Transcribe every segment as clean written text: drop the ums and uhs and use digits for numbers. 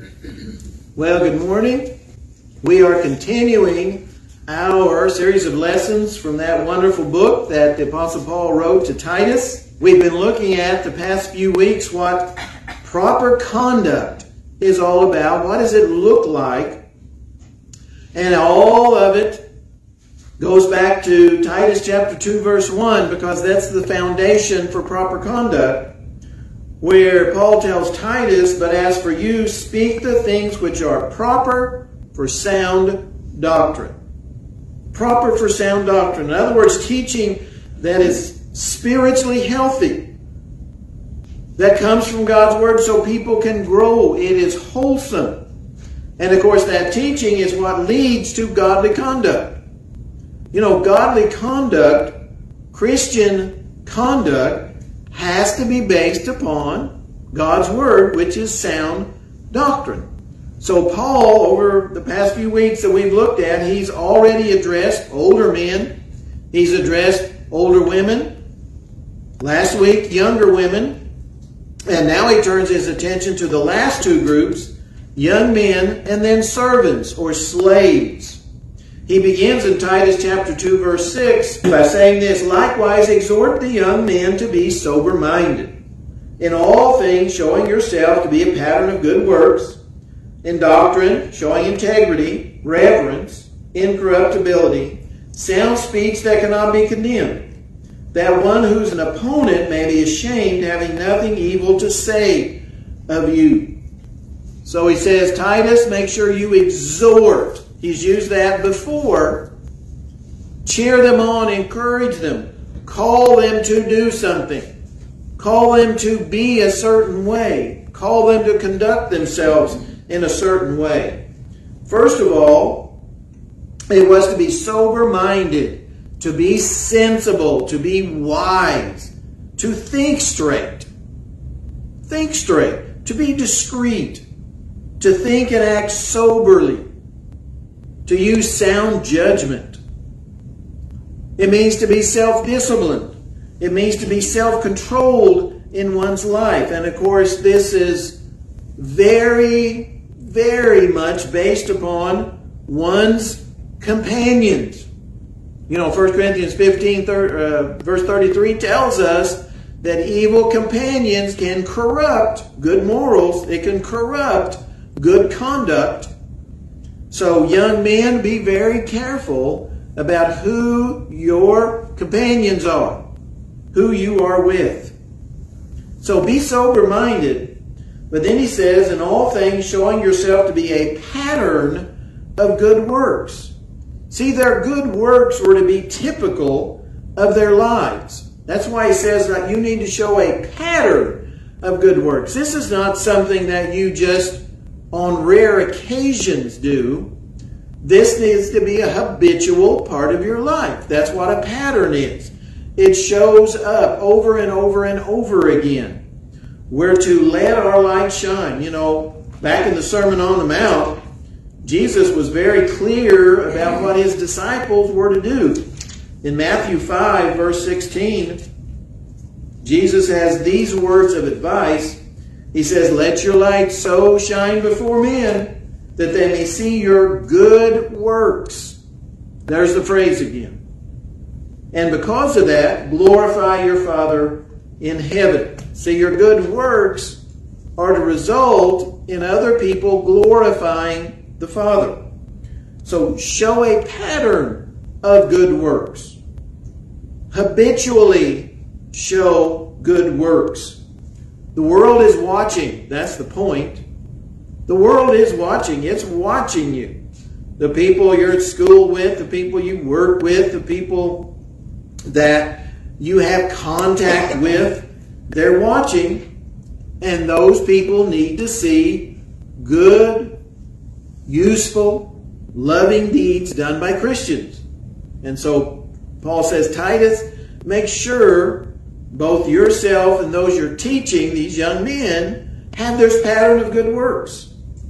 Well, good morning. We are continuing our series of lessons from that wonderful book that the Apostle Paul wrote to Titus. We've been looking at the past few weeks what proper conduct is all about. What does it look like? And all of it goes back to Titus chapter 2 verse 1 because that's the foundation for proper conduct, where Paul tells Titus, "But as for you, speak the things which are proper for sound doctrine." Proper for sound doctrine. In other words, teaching that is spiritually healthy, that comes from God's Word so people can grow. It is wholesome. And of course, that teaching is what leads to godly conduct. You know, godly conduct, Christian conduct, has to be based upon God's Word, which is sound doctrine. So Paul, over the past few weeks that we've looked at, he's already addressed older men. He's addressed older women. Last week, younger women. And now he turns his attention to the last two groups, young men and then servants or slaves. He begins in Titus chapter 2 verse 6 by saying this, "Likewise exhort the young men to be sober-minded, in all things showing yourself to be a pattern of good works, in doctrine showing integrity, reverence, incorruptibility, sound speech that cannot be condemned, that one who's an opponent may be ashamed, having nothing evil to say of you." So he says, Titus, make sure you exhort. He's used that before. Cheer them on, encourage them, call them to do something, call them to be a certain way, call them to conduct themselves in a certain way. First of all, it was to be sober-minded, to be sensible, to be wise, to think straight, to be discreet, to think and act soberly, to use sound judgment. It means to be self-disciplined. It means to be self-controlled in one's life. And of course, this is very, very much based upon one's companions. You know, 1 Corinthians 15, verse 33 tells us that evil companions can corrupt good morals. It can corrupt good conduct. So young men, be very careful about who your companions are, who you are with. So be sober-minded. But then he says, in all things showing yourself to be a pattern of good works. See, their good works were to be typical of their lives. That's why he says that you need to show a pattern of good works. This is not something that you just on rare occasions do. This needs to be a habitual part of your life. That's what a pattern is. It shows up over and over and over again. We're to let our light shine. You know, back in the Sermon on the Mount, Jesus was very clear about what his disciples were to do. In Matthew 5, verse 16, Jesus has these words of advice. He says, "Let your light so shine before men that they may see your good works." There's the phrase again. "And because of that, glorify your Father in heaven." See, your good works are to result in other people glorifying the Father. So show a pattern of good works. Habitually show good works. The world is watching. That's the point. The world is watching. It's watching you. The people you're at school with, the people you work with, the people that you have contact with, they're watching. And those people need to see good, useful, loving deeds done by Christians. And so Paul says, Titus, make sure both yourself and those you're teaching, these young men, have this pattern of good works.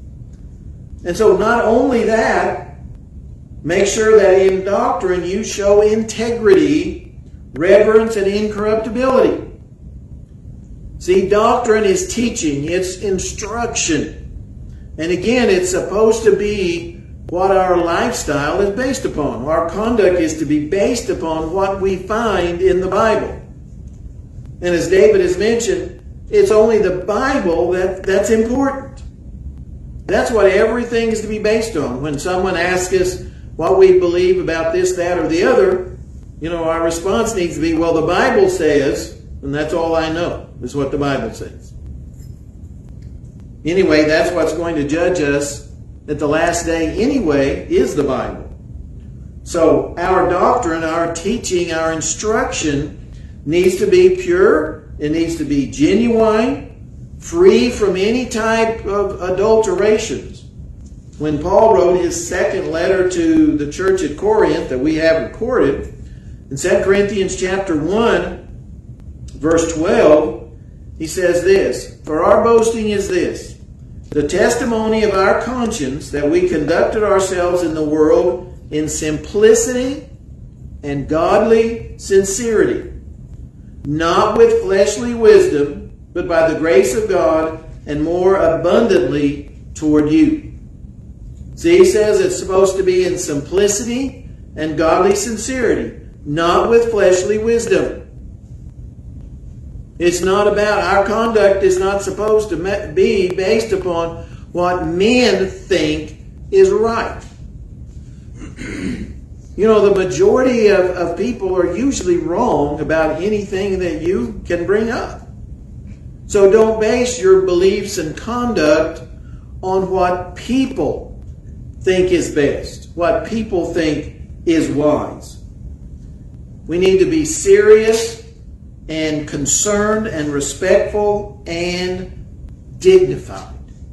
And so not only that, make sure that in doctrine you show integrity, reverence, and incorruptibility. See, doctrine is teaching. It's instruction. And again, it's supposed to be what our lifestyle is based upon. Our conduct is to be based upon what we find in the Bible. And as David has mentioned, it's only the Bible that's important. That's what everything is to be based on. When someone asks us what we believe about this, that, or the other, our response needs to be, well, the Bible says, and that's all I know, is what the Bible says. Anyway, that's what's going to judge us at the last day anyway, is the Bible. So our doctrine, our teaching, our instruction needs to be pure. It needs to be genuine, free from any type of adulterations. When Paul wrote his second letter to the church at Corinth that we have recorded, in 2 Corinthians chapter 1, verse 12, he says this, "For our boasting is this, the testimony of our conscience, that we conducted ourselves in the world in simplicity and godly sincerity, not with fleshly wisdom, but by the grace of God, and more abundantly toward you." See, he says it's supposed to be in simplicity and godly sincerity, not with fleshly wisdom. It's not about, our conduct is not supposed to be based upon what men think is right. The majority of people are usually wrong about anything that you can bring up. So don't base your beliefs and conduct on what people think is best, what people think is wise. We need to be serious and concerned and respectful and dignified.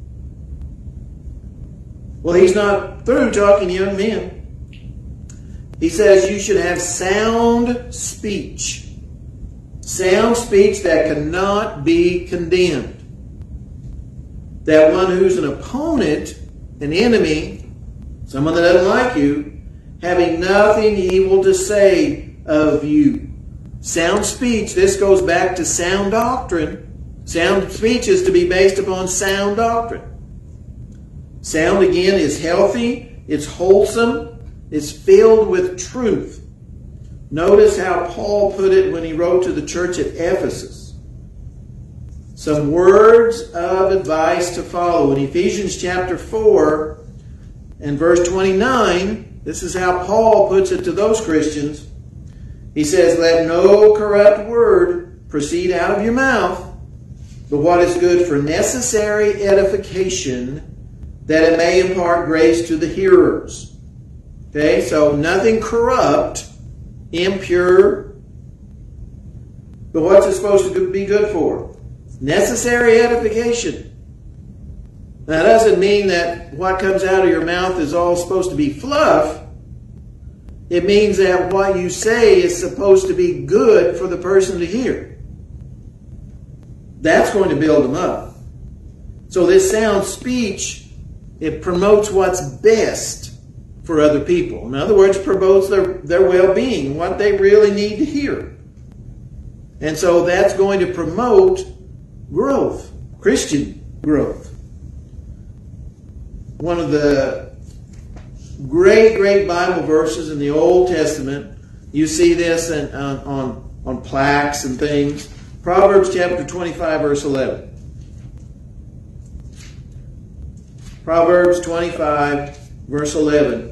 Well, he's not through talking to young men. He says you should have sound speech. Sound speech that cannot be condemned. That one who's an opponent, an enemy, someone that doesn't like you, having nothing evil to say of you. Sound speech, this goes back to sound doctrine. Sound speech is to be based upon sound doctrine. Sound, again, is healthy, it's wholesome, it's filled with truth. Notice how Paul put it when he wrote to the church at Ephesus. Some words of advice to follow. In Ephesians chapter 4 and verse 29, this is how Paul puts it to those Christians. He says, "Let no corrupt word proceed out of your mouth, but what is good for necessary edification, that it may impart grace to the hearers." Okay, so nothing corrupt, impure. But what's it supposed to be good for? Necessary edification. That doesn't mean that what comes out of your mouth is all supposed to be fluff. It means that what you say is supposed to be good for the person to hear. That's going to build them up. So this sound speech, it promotes what's best for other people. In other words, promotes their well-being, what they really need to hear. And so that's going to promote growth, Christian growth. One of the great Bible verses in the Old Testament, you see this on plaques and things. Proverbs chapter 25, verse 11. Proverbs 25, verse 11.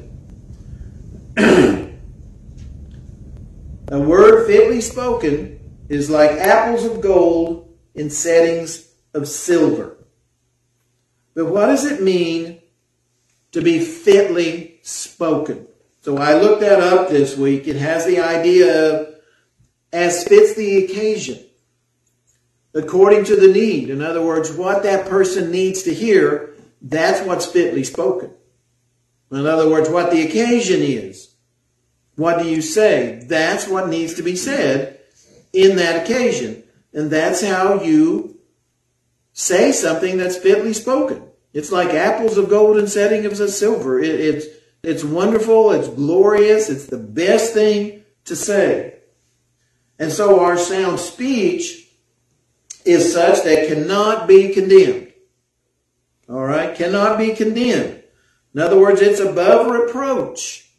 A word fitly spoken is like apples of gold in settings of silver. But what does it mean to be fitly spoken? So I looked that up this week. It has the idea of as fits the occasion, according to the need. In other words, what that person needs to hear, that's what's fitly spoken. In other words, what the occasion is. What do you say? That's what needs to be said in that occasion. And that's how you say something that's fitly spoken. It's like apples of gold in settings of silver. It's wonderful. It's glorious. It's the best thing to say. And so our sound speech is such that cannot be condemned. All right? right? Cannot be condemned. In other words, it's above reproach.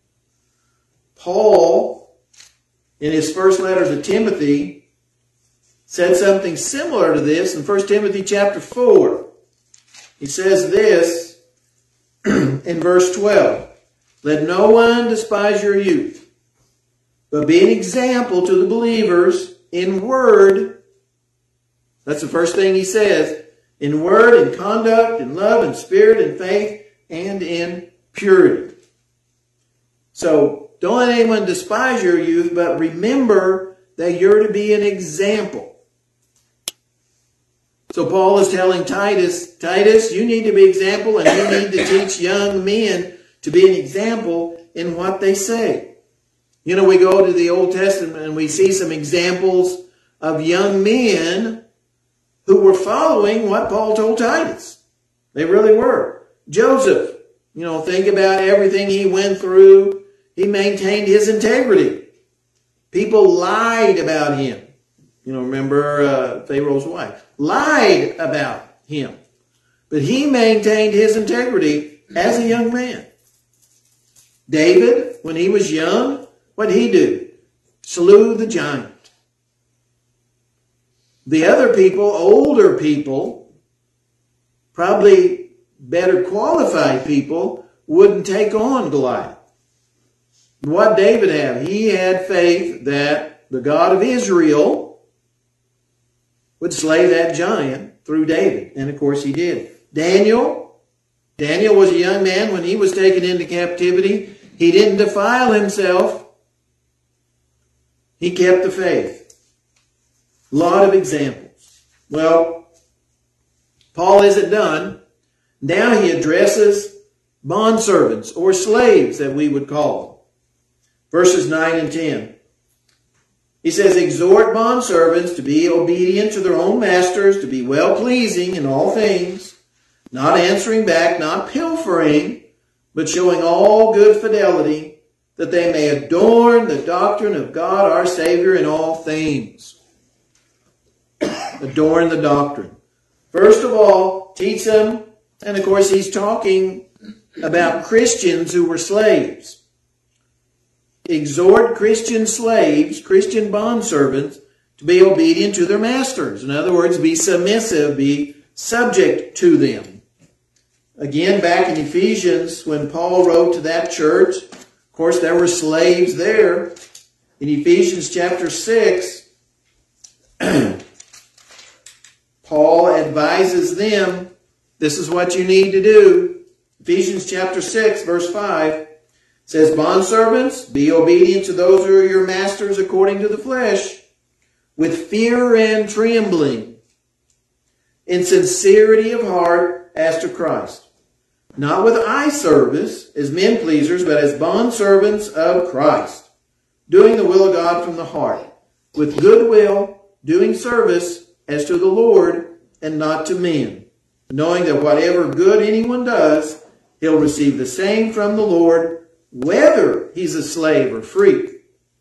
Paul, in his first letter to Timothy, said something similar to this in 1 Timothy chapter 4. He says this in verse 12. Let no one despise your youth, but be an example to the believers in word. That's the first thing he says. In word, in conduct, in love, in spirit, in faith, and in purity. So, don't let anyone despise your youth, but remember that you're to be an example. So Paul is telling Titus, you need to be an example, and you need to teach young men to be an example in what they say. You know, we go to the Old Testament and we see some examples of young men who were following what Paul told Titus. They really were. Joseph, you know, think about everything he went through. He maintained his integrity. People lied about him. You know, remember Pharaoh's wife lied about him. But he maintained his integrity as a young man. David, when he was young, what did he do? Slew the giant. The other people, older people, probably better qualified people, wouldn't take on Goliath. What did David have? He had faith that the God of Israel would slay that giant through David. And of course he did. Daniel was a young man when he was taken into captivity. He didn't defile himself. He kept the faith. A lot of examples. Well, Paul isn't done. Now he addresses bondservants or slaves that we would call them. Verses 9 and 10. He says, exhort bondservants to be obedient to their own masters, to be well-pleasing in all things, not answering back, not pilfering, but showing all good fidelity, that they may adorn the doctrine of God our Savior in all things. Adorn the doctrine. First of all, teach them, and of course he's talking about Christians who were slaves. Exhort Christian slaves, Christian bondservants, to be obedient to their masters. In other words, be submissive, be subject to them. Again, back in Ephesians, when Paul wrote to that church, of course, there were slaves there. In Ephesians chapter 6, Paul advises them, this is what you need to do. Ephesians chapter 6, verse 5. Says, bondservants, be obedient to those who are your masters according to the flesh, with fear and trembling, in sincerity of heart as to Christ. Not with eye service as men pleasers, but as bondservants of Christ, doing the will of God from the heart, with good will, doing service as to the Lord and not to men, knowing that whatever good anyone does, he'll receive the same from the Lord, whether he's a slave or free.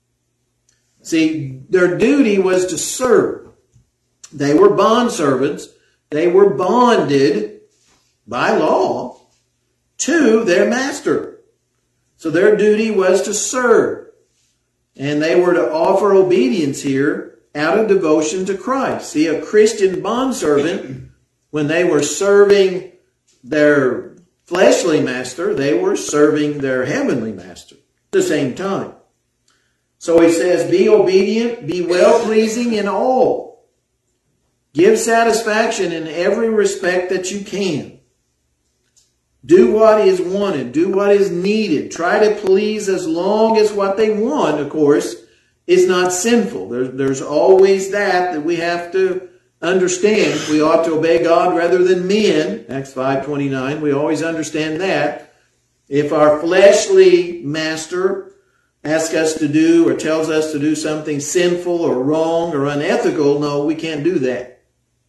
See, their duty was to serve. They were bondservants. They were bonded by law to their master. So their duty was to serve. And they were to offer obedience here out of devotion to Christ. See, a Christian bondservant, when they were serving their fleshly master, they were serving their heavenly master at the same time. So he says, be obedient, be well-pleasing in all. Give satisfaction in every respect that you can. Do what is wanted. Do what is needed. Try to please as long as what they want, of course, is not sinful. There's always that we have to understand. We ought to obey God rather than men. Acts 5:29. We always understand that. If our fleshly master asks us to do or tells us to do something sinful or wrong or unethical, no, we can't do that.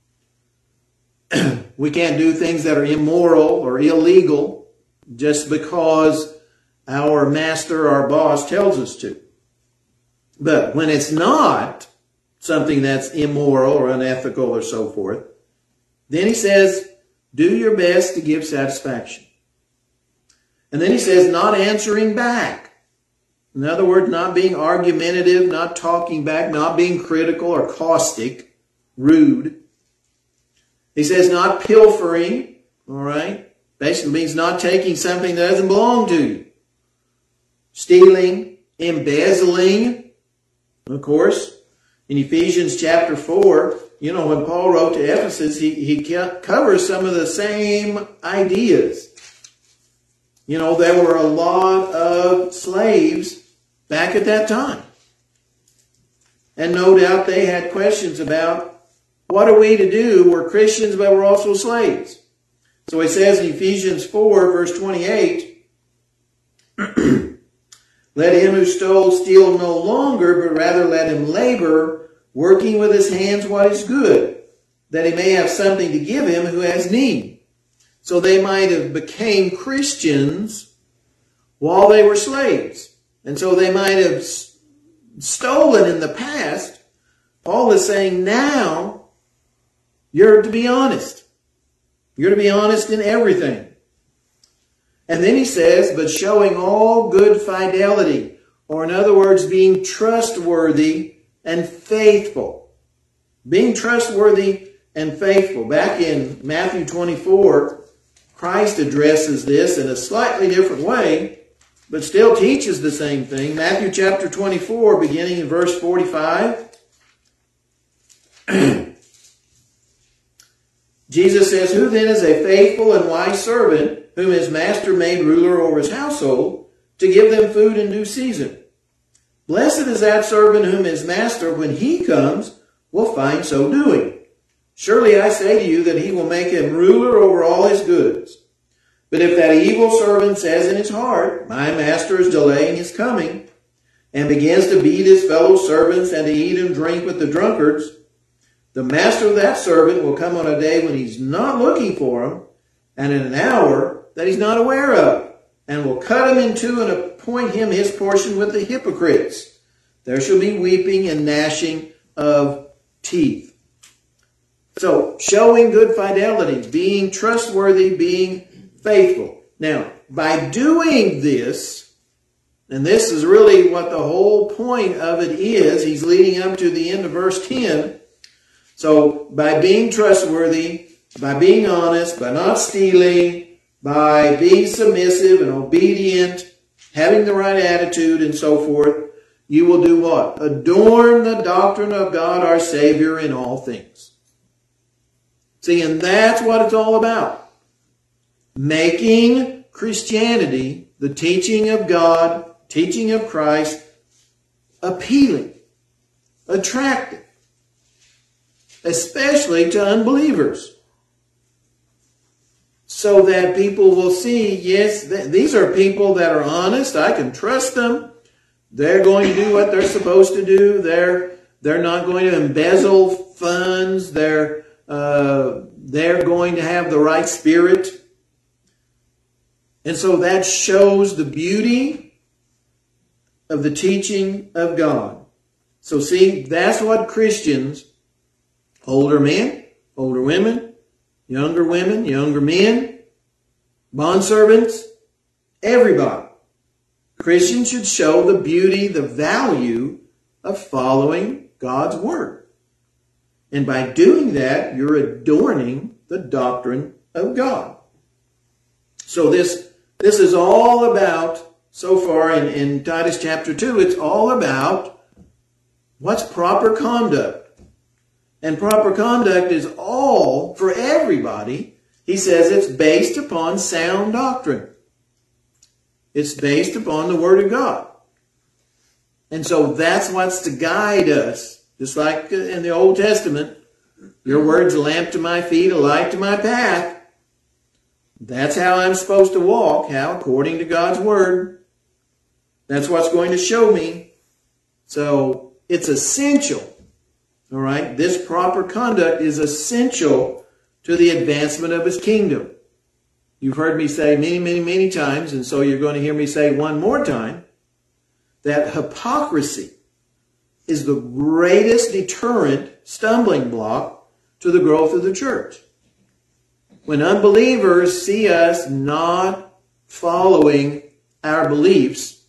We can't do things that are immoral or illegal just because our master, our boss, tells us to. But when it's not something that's immoral or unethical or so forth, then he says, Do your best to give satisfaction. And then he says, not answering back. In other words, not being argumentative, not talking back, not being critical or caustic, rude. He says not pilfering, all right? Basically means not taking something that doesn't belong to you. Stealing, embezzling, of course. In Ephesians chapter 4, you know, when Paul wrote to Ephesus, he covers some of the same ideas. You know, there were a lot of slaves back at that time. And no doubt they had questions about, what are we to do? We're Christians, but we're also slaves. So he says in Ephesians 4, verse 28, let him who stole steal no longer, but rather let him labor, working with his hands what is good, that he may have something to give him who has need. So they might have became Christians while they were slaves. And so they might have stolen in the past. Paul is saying now you're to be honest. You're to be honest in everything. And then he says, but showing all good fidelity, or in other words, being trustworthy and faithful. Being trustworthy and faithful. Back in Matthew 24, Christ addresses this in a slightly different way, but still teaches the same thing. Matthew chapter 24, beginning in verse 45. Jesus says, who then is a faithful and wise servant, whom his master made ruler over his household, to give them food in due season? Blessed is that servant whom his master, when he comes, will find so doing. Surely I say to you that he will make him ruler over all his goods. But if that evil servant says in his heart, my master is delaying his coming, and begins to beat his fellow servants and to eat and drink with the drunkards, the master of that servant will come on a day when he's not looking for him, and in an hour that he's not aware of, and will cut him in two and appoint him his portion with the hypocrites. There shall be weeping and gnashing of teeth. So, showing good fidelity, being trustworthy, being faithful. Now, by doing this, and this is really what the whole point of it is, he's leading up to the end of verse 10. So, by being trustworthy, by being honest, by not stealing, by being submissive and obedient, having the right attitude and so forth, you will do what? Adorn the doctrine of God our Savior in all things. See, and that's what it's all about. Making Christianity, the teaching of God, teaching of Christ, appealing, attractive, especially to unbelievers. So that people will see, yes, these are people that are honest. I can trust them. They're going to do what they're supposed to do. They're not going to embezzle funds. They're going to have the right spirit. And so that shows the beauty of the teaching of God. So see, that's what Christians, older men, older women, younger men, bondservants, everybody. Christians should show the beauty, the value of following God's Word. And by doing that, you're adorning the doctrine of God. So this is all about, so far in Titus chapter 2, it's all about what's proper conduct. And proper conduct is all, for everybody, he says it's based upon sound doctrine. It's based upon the Word of God. And so that's what's to guide us. Just like in the Old Testament, your word's a lamp to my feet, a light to my path. That's how I'm supposed to walk. How? According to God's Word. That's what's going to show me. So it's essential. All right? This proper conduct is essential to the advancement of His kingdom. You've heard me say many times, and so you're going to hear me say one more time, that hypocrisy is the greatest deterrent, stumbling block to the growth of the church. When unbelievers see us not following our beliefs,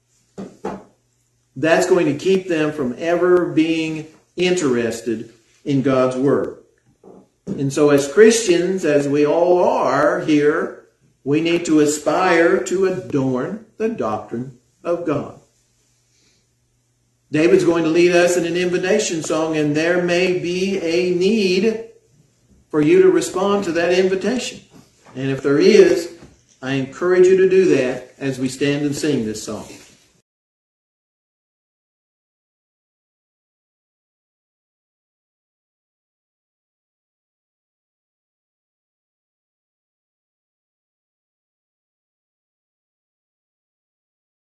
that's going to keep them from ever being interested in God's Word. And so as Christians, as we all are here, we need to aspire to adorn the doctrine of God. David's going to lead us in an invitation song, and there may be a need for you to respond to that invitation. And if there is, I encourage you to do that as we stand and sing this song.